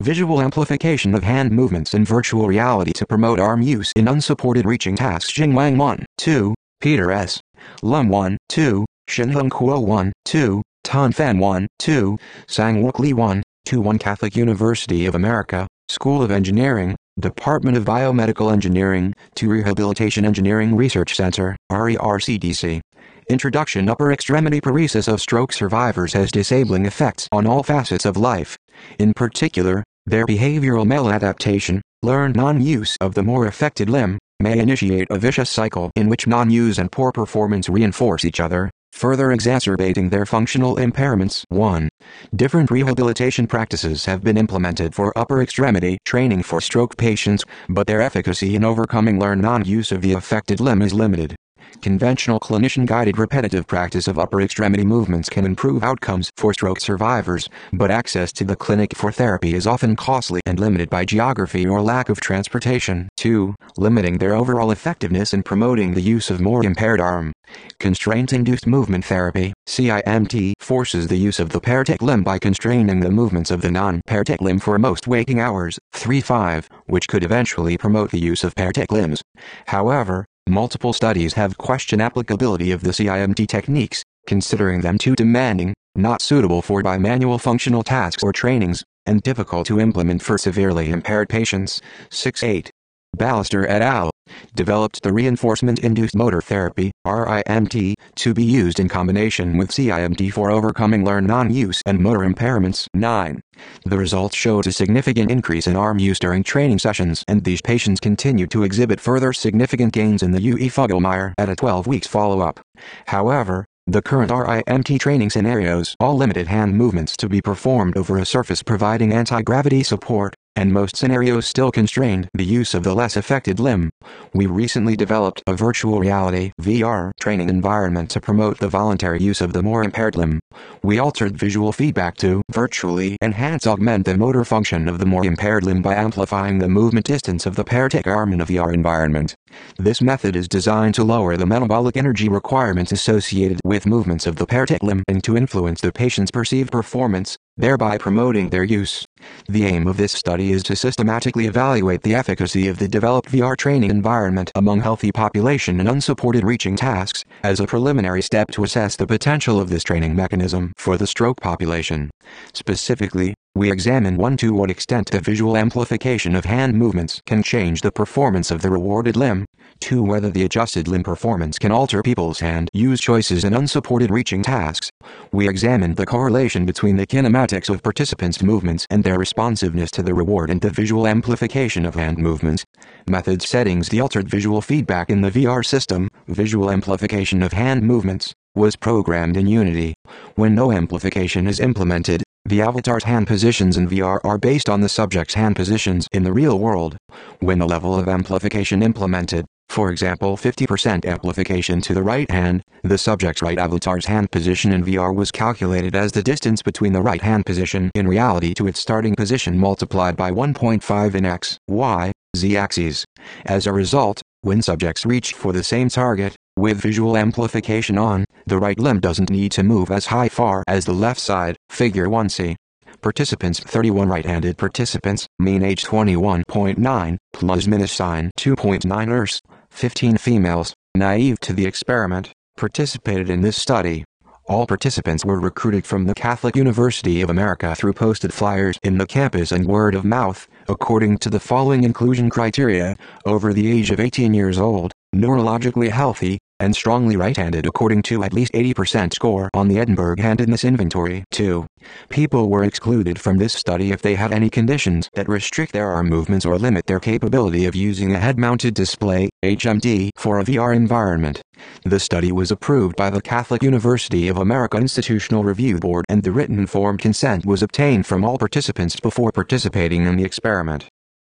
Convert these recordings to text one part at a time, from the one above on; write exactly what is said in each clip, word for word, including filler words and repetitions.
Visual amplification of hand movements in virtual reality to promote arm use in unsupported reaching tasks. Jingwang one, two, Peter S. Lum one, two, Shinheng Kuo one, two, Tan Fan one, two, Sang-Wook Lee one, two one Catholic University of America, School of Engineering, Department of Biomedical Engineering, two Rehabilitation Engineering Research Center, R E R C D C. Introduction. Upper extremity paresis of stroke survivors has disabling effects on all facets of life. In particular, their behavioral maladaptation, learned non-use of the more affected limb, may initiate a vicious cycle in which non-use and poor performance reinforce each other, further exacerbating their functional impairments. one. Different rehabilitation practices have been implemented for upper extremity training for stroke patients, but their efficacy in overcoming learned non-use of the affected limb is limited. Conventional clinician-guided repetitive practice of upper extremity movements can improve outcomes for stroke survivors, but access to the clinic for therapy is often costly and limited by geography or lack of transportation. two. Limiting their overall effectiveness in promoting the use of more impaired arm. Constraint-induced movement therapy, C I M T, forces the use of the paratech limb by constraining the movements of the non-paratech limb for most waking hours, three five, which could eventually promote the use of paratech limbs. However, multiple studies have questioned applicability of the C I M T techniques, considering them too demanding, not suitable for bimanual functional tasks or trainings, and difficult to implement for severely impaired patients. six eight. Ballister et al. Developed the reinforcement-induced motor therapy, R I M T, to be used in combination with C I M T for overcoming learned non-use and motor impairments. nine. The results showed a significant increase in arm use during training sessions, and these patients continued to exhibit further significant gains in the U E Fuggelmeyer at a twelve weeks follow-up. However, the current R I M T training scenarios all limited hand movements to be performed over a surface providing anti-gravity support, and most scenarios still constrained the use of the less affected limb. We recently developed a virtual reality V R training environment to promote the voluntary use of the more impaired limb. We altered visual feedback to virtually enhance augment the motor function of the more impaired limb by amplifying the movement distance of the paratech arm in a V R environment. This method is designed to lower the metabolic energy requirements associated with movements of the paratech limb and to influence the patient's perceived performance, thereby promoting their use. The aim of this study is to systematically evaluate the efficacy of the developed V R training environment among healthy population and unsupported reaching tasks, as a preliminary step to assess the potential of this training mechanism for the stroke population. Specifically, we examine one to what extent the visual amplification of hand movements can change the performance of the rewarded limb, two whether the adjusted limb performance can alter people's hand use choices in unsupported reaching tasks. We examined the correlation between the kinematics of participants' movements and their responsiveness to the reward and the visual amplification of hand movements. Methods. Settings. The altered visual feedback in the V R system, visual amplification of hand movements, was programmed in Unity. When no amplification is implemented, the avatar's hand positions in V R are based on the subject's hand positions in the real world. When a level of amplification implemented, for example fifty percent amplification to the right hand, the subject's right avatar's hand position in V R was calculated as the distance between the right hand position in reality to its starting position multiplied by one point five in x, y, z axes. As a result, when subjects reached for the same target, with visual amplification on, the right limb doesn't need to move as high far as the left side, figure one c. Participants. thirty-one right-handed participants, mean age twenty-one point nine, plus minus sign two point nine years, fifteen females, naive to the experiment, participated in this study. All participants were recruited from the Catholic University of America through posted flyers in the campus and word of mouth, according to the following inclusion criteria: over the age of eighteen years old, neurologically healthy, and strongly right-handed according to at least eighty percent score on the Edinburgh Handedness Inventory. two. People were excluded from this study if they had any conditions that restrict their arm movements or limit their capability of using a head-mounted display, H M D, for a V R environment. The study was approved by the Catholic University of America Institutional Review Board, and the written informed consent was obtained from all participants before participating in the experiment.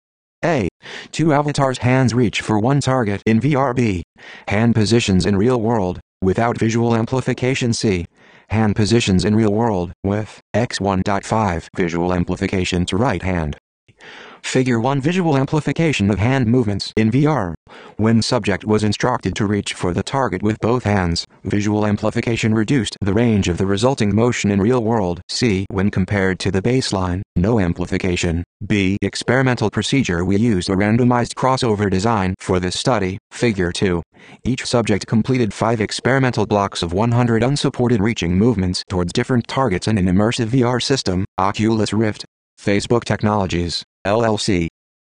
A. Two avatars' hands reach for one target in V R. B. Hand positions in real world, without visual amplification. C. Hand positions in real world, with x one point five visual amplification to right hand. Figure one. Visual amplification of hand movements in V R. When subject was instructed to reach for the target with both hands, visual amplification reduced the range of the resulting motion in real world. C. When compared to the baseline, no amplification. B. Experimental procedure. We used a randomized crossover design for this study. Figure two. Each subject completed five experimental blocks of one hundred unsupported reaching movements towards different targets in an immersive V R system. Oculus Rift. Facebook Technologies, L L C.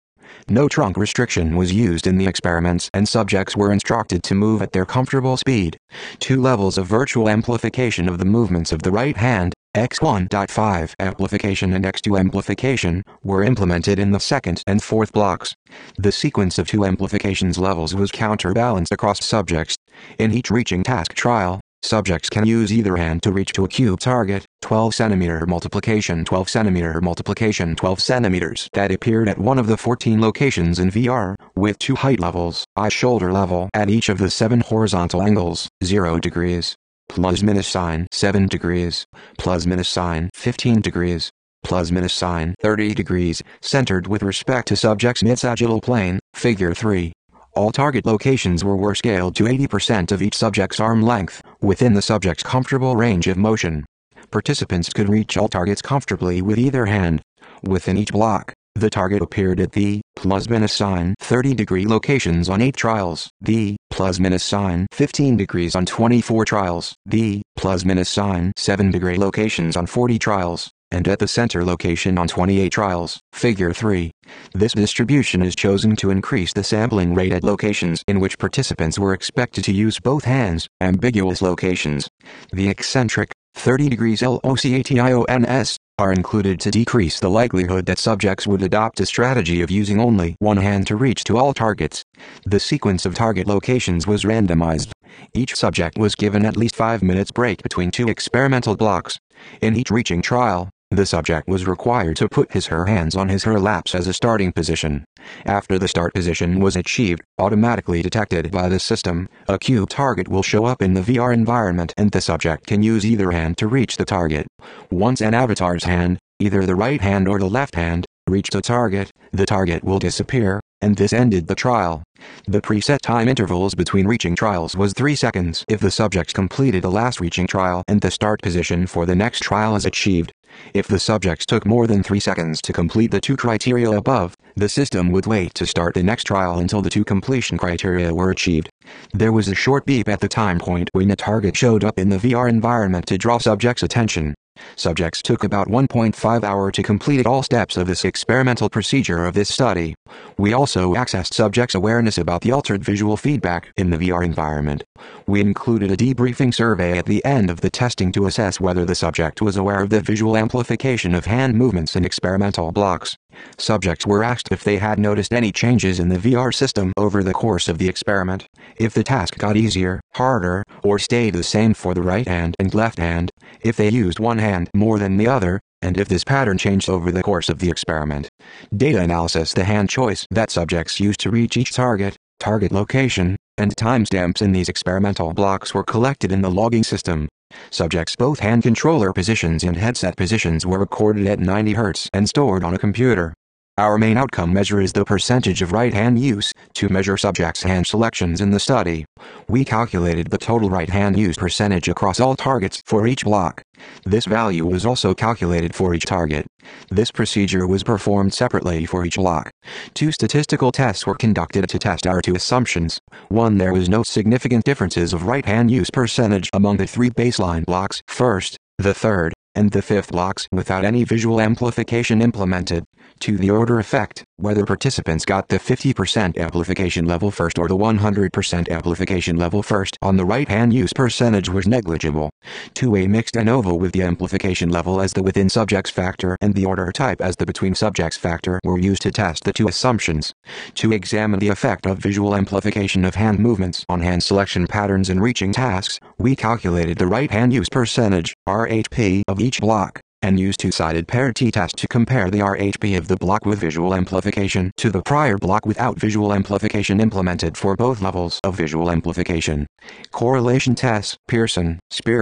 No trunk restriction was used in the experiments, and subjects were instructed to move at their comfortable speed. Two levels of virtual amplification of the movements of the right hand, X one point five amplification and X two amplification, were implemented in the second and fourth blocks. The sequence of two amplifications levels was counterbalanced across subjects. In each reaching task trial, subjects can use either hand to reach to a cube target, twelve centimeter multiplication twelve centimeter multiplication twelve centimeters, that appeared at one of the fourteen locations in V R, with two height levels, eye shoulder level at each of the seven horizontal angles, zero degrees, plus minus sign seven degrees, plus minus sign fifteen degrees, plus minus sign thirty degrees, centered with respect to subject's mid-sagittal plane. Figure three. All target locations were, were scaled to eighty percent of each subject's arm length, within the subject's comfortable range of motion. Participants could reach all targets comfortably with either hand. Within each block, the target appeared at the plus minus sign thirty degree locations on eight trials, the plus minus sign fifteen degrees on twenty-four trials, the plus minus sign seven degree locations on forty trials, and at the center location on twenty-eight trials. Figure three. This distribution is chosen to increase the sampling rate at locations in which participants were expected to use both hands, ambiguous locations. The eccentric, thirty degrees locations, are included to decrease the likelihood that subjects would adopt a strategy of using only one hand to reach to all targets. The sequence of target locations was randomized. Each subject was given at least five minutes break between two experimental blocks. In each reaching trial, the subject was required to put his her hands on his her laps as a starting position. After the start position was achieved, automatically detected by the system, a cube target will show up in the V R environment and the subject can use either hand to reach the target. Once an avatar's hand, either the right hand or the left hand, reached a target, the target will disappear, and this ended the trial. The preset time intervals between reaching trials was three seconds if the subject completed the last reaching trial and the start position for the next trial is achieved. If the subjects took more than three seconds to complete the two criteria above, the system would wait to start the next trial until the two completion criteria were achieved. There was a short beep at the time point when a target showed up in the V R environment to draw subjects' attention. Subjects took about one point five hours to complete all steps of this experimental procedure of this study. We also accessed subjects' awareness about the altered visual feedback in the V R environment. We included a debriefing survey at the end of the testing to assess whether the subject was aware of the visual amplification of hand movements in experimental blocks. Subjects were asked if they had noticed any changes in the V R system over the course of the experiment, if the task got easier, harder, or stayed the same for the right hand and left hand, if they used one hand more than the other, and if this pattern changed over the course of the experiment. Data analysis. The hand choice that subjects used to reach each target, target location, and timestamps in these experimental blocks were collected in the logging system. Subjects' both hand controller positions and headset positions were recorded at ninety hertz and stored on a computer. Our main outcome measure is the percentage of right hand use. To measure subjects' hand selections in the study, we calculated the total right hand use percentage across all targets for each block. This value was also calculated for each target. This procedure was performed separately for each block. Two statistical tests were conducted to test our two assumptions. One, there was no significant differences of right hand use percentage among the three baseline blocks, first, the third, and the fifth blocks without any visual amplification implemented. To the order effect, whether participants got the fifty percent amplification level first or the one hundred percent amplification level first on the right hand use percentage was negligible. To a mixed ANOVA with the amplification level as the within subjects factor and the order type as the between subjects factor were used to test the two assumptions. To examine the effect of visual amplification of hand movements on hand selection patterns and reaching tasks, we calculated the right hand use percentage, R H P, of each block, and used two-sided pair t-test to compare the R H P of the block with visual amplification to the prior block without visual amplification implemented for both levels of visual amplification. Correlation tests. Pearson, Spearman,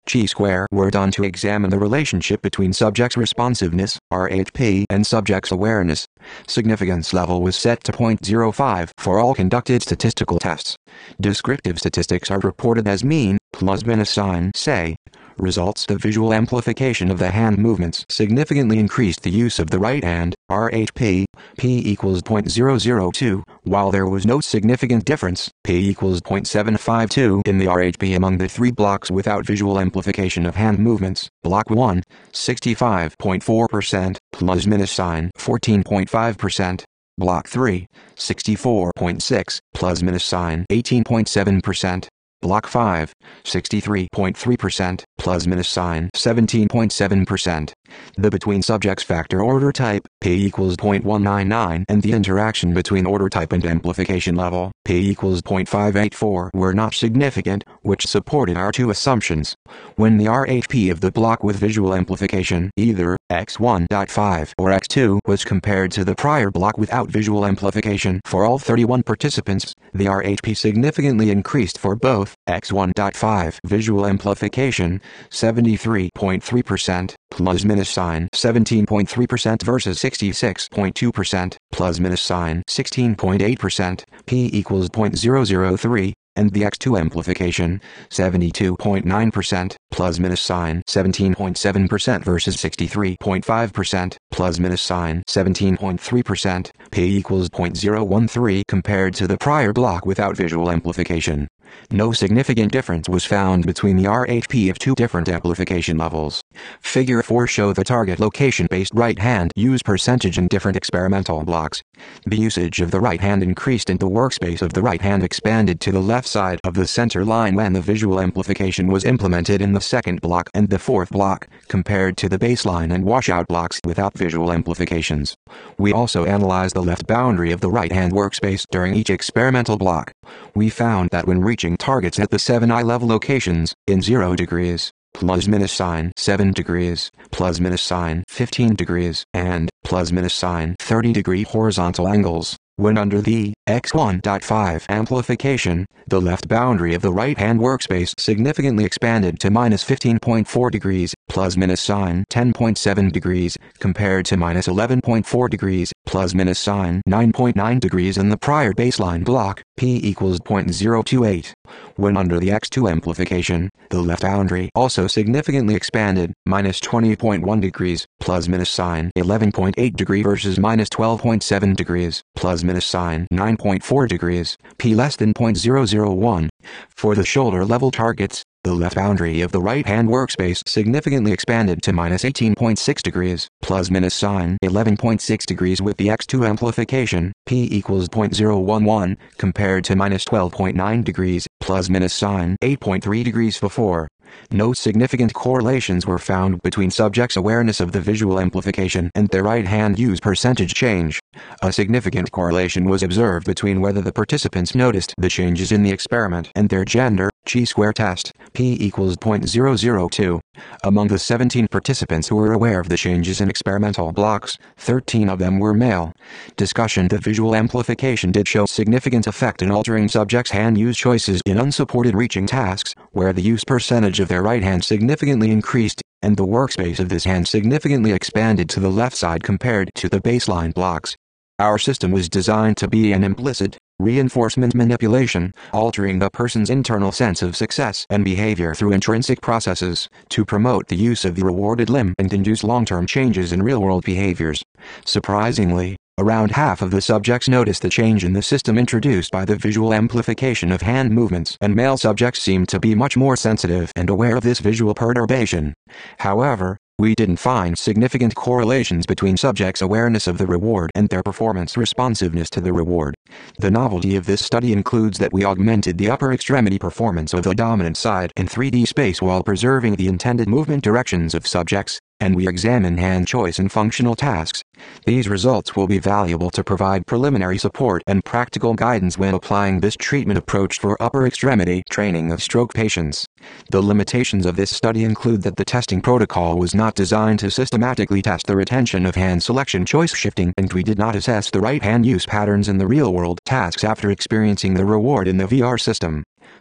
chi-square were done to examine the relationship between subjects' responsiveness, R H P, and subjects' awareness. Significance level was set to zero point zero five for all conducted statistical tests. Descriptive statistics are reported as mean, plus minus sign, say. Results: the visual amplification of the hand movements significantly increased the use of the right hand, R H P, P equals zero point zero zero two, while there was no significant difference, P equals zero point seven five two, in the R H P among the three blocks without visual amplification of hand movements. Block one, sixty-five point four percent, plus minus sign, fourteen point five percent. Block three, sixty-four point six, plus minus sign, eighteen point seven percent. Block five, sixty-three point three percent, plus minus sign, seventeen point seven percent. The between subjects factor order type, P equals zero point one nine nine, and the interaction between order type and amplification level, P equals zero point five eight four, were not significant, which supported our two assumptions. When the R H P of the block with visual amplification, either x one point five or x two, was compared to the prior block without visual amplification for all thirty-one participants, the R H P significantly increased for both x one point five visual amplification, seventy-three point three percent, plus minus sign, seventeen point three percent versus sixty-six point two percent, plus minus sign, sixteen point eight percent, P equals zero point zero zero three, and the x two amplification, seventy-two point nine percent, plus minus sign, seventeen point seven percent versus sixty-three point five percent, plus minus sign, seventeen point three percent, P equals zero point zero one three compared to the prior block without visual amplification. No significant difference was found between the R H P of two different amplification levels. Figure four show the target location-based right hand use percentage in different experimental blocks. The usage of the right hand increased and the workspace of the right hand expanded to the left side of the center line when the visual amplification was implemented in the second block and the fourth block, compared to the baseline and washout blocks without visual amplifications. We also analyzed the left boundary of the right hand workspace during each experimental block. We found that when reaching targets at the seven eye level locations, in zero degrees, plus minus sign seven degrees, plus minus sign fifteen degrees, and plus minus sign thirty degree horizontal angles, when under the x one point five amplification, the left boundary of the right hand workspace significantly expanded to minus fifteen point four degrees, plus minus sign ten point seven degrees, compared to minus eleven point four degrees, plus minus sign nine point nine degrees in the prior baseline block, P equals zero point zero two eight. When under the x two amplification, the left boundary also significantly expanded, minus twenty point one degrees, plus minus sign eleven point eight degree versus minus twelve point seven degrees, plus minus sign nine point four degrees, P less than zero point zero zero one. For the shoulder level targets, the left boundary of the right hand workspace significantly expanded to minus eighteen point six degrees, plus minus sign eleven point six degrees with the x two amplification, P equals zero point zero one one, compared to minus twelve point nine degrees, plus minus sign eight point three degrees before. No significant correlations were found between subjects' awareness of the visual amplification and their right hand use percentage change. A significant correlation was observed between whether the participants noticed the changes in the experiment and their gender, chi-square test, P equals zero point zero zero two. Among the seventeen participants who were aware of the changes in experimental blocks, thirteen of them were male. Discussion: the visual amplification did show significant effect in altering subjects' hand use choices in unsupported reaching tasks, where the use percentage of their right hand significantly increased, and the workspace of this hand significantly expanded to the left side compared to the baseline blocks. Our system was designed to be an implicit reinforcement manipulation, altering the person's internal sense of success and behavior through intrinsic processes, to promote the use of the rewarded limb and induce long-term changes in real-world behaviors. Surprisingly, around half of the subjects noticed the change in the system introduced by the visual amplification of hand movements, and male subjects seemed to be much more sensitive and aware of this visual perturbation. However, we didn't find significant correlations between subjects' awareness of the reward and their performance responsiveness to the reward. The novelty of this study includes that we augmented the upper extremity performance of the dominant side in three D space while preserving the intended movement directions of subjects, and we examine hand choice in functional tasks. These results will be valuable to provide preliminary support and practical guidance when applying this treatment approach for upper extremity training of stroke patients. The limitations of this study include that the testing protocol was not designed to systematically test the retention of hand selection choice shifting, and we did not assess the right hand use patterns in the real-world tasks after experiencing the reward in the V R system.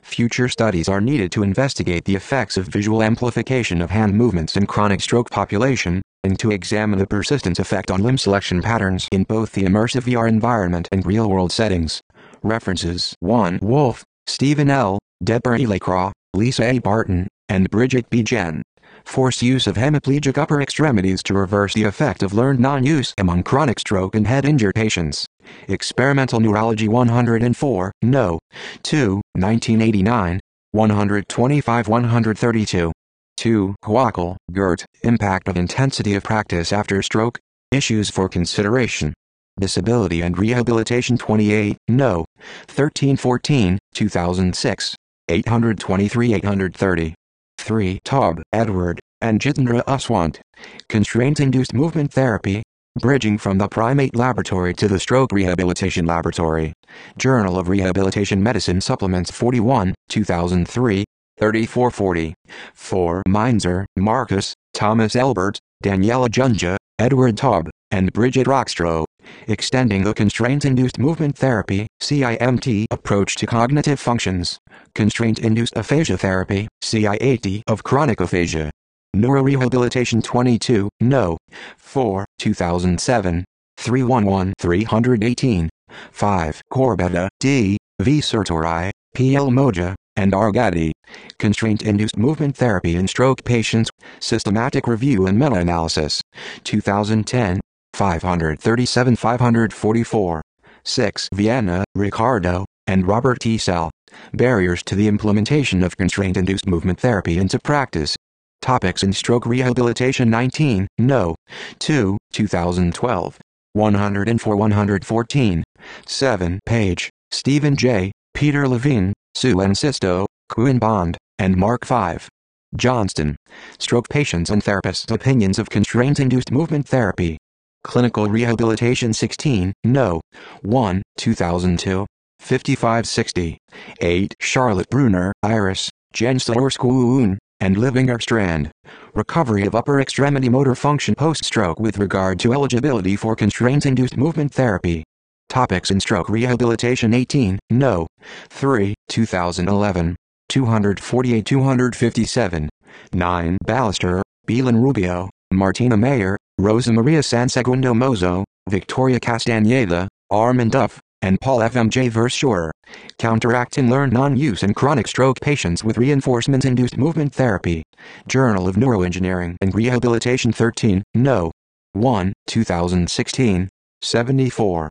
Future studies are needed to investigate the effects of visual amplification of hand movements in chronic stroke population, and to examine the persistence effect on limb selection patterns in both the immersive V R environment and real-world settings. References: one. Wolf, Stephen L., Deborah E. Lacroix, Lisa A. Barton, and Bridget B. Jen. Forced use of hemiplegic upper extremities to reverse the effect of learned non-use among chronic stroke and head-injured patients. Experimental Neurology one oh four, No. two, nineteen eighty-nine, one twenty-five to one thirty-two. two. Huakel, Gert, Impact of Intensity of Practice After Stroke, Issues for Consideration. Disability and Rehabilitation twenty-eight, No. thirteen fourteen, two thousand six, eight twenty-three to eight thirty. three. Taub, Edward, and Jitendra Aswant. Constraint-Induced Movement Therapy, Bridging from the Primate Laboratory to the Stroke Rehabilitation Laboratory. Journal of Rehabilitation Medicine Supplements forty-one, two thousand three, thirty-four forty. four. Meinzer, Marcus, Thomas Elbert, Daniela Junja, Edward Taub, and Bridget Rockstro. Extending the Constraint-Induced Movement Therapy (C I M T) Approach to Cognitive Functions. Constraint-Induced Aphasia Therapy (C I A T) of Chronic Aphasia. Neurorehabilitation twenty-two, No. four, two thousand seven, three eleven, three eighteen. five. Corbetta, D., V. Sertori, P. L. Moja, and Argadi. Constraint-Induced Movement Therapy in Stroke Patients, Systematic Review and Meta-Analysis. two thousand ten, five thirty-seven to five forty-four. six. Vienna, Ricardo, and Robert T. Sell. Barriers to the Implementation of Constraint-Induced Movement Therapy into Practice. Topics in Stroke Rehabilitation nineteen, No. two, two thousand twelve. one oh four to one fourteen. seven. Page, Stephen J., Peter Levine, Sue N. Sisto, Quinn Bond, and Mark five. Johnston. Stroke Patients and Therapists' Opinions of Constraint-Induced Movement Therapy. Clinical Rehabilitation sixteen, No. one, two thousand two. fifty-five sixty. eight. Charlotte Bruner, Iris, Jensler-Schoon, and Livinger Strand. Recovery of Upper Extremity Motor Function Post-Stroke with regard to eligibility for Constraint-Induced Movement Therapy. Topics in Stroke Rehabilitation eighteen, No. three, two thousand eleven. two forty-eight to two fifty-seven. nine. Ballister, Beelan Rubio, Martina Mayer, Rosa Maria Sansegundo Mozo, Victoria Castaneda, Armand Duff, and Paul F. M. J. Verschurer. Counteract and Learn Non-Use in Chronic Stroke Patients with Reinforcement-Induced Movement Therapy. Journal of Neuroengineering and Rehabilitation thirteen, No. one, two thousand sixteen, seventy-four.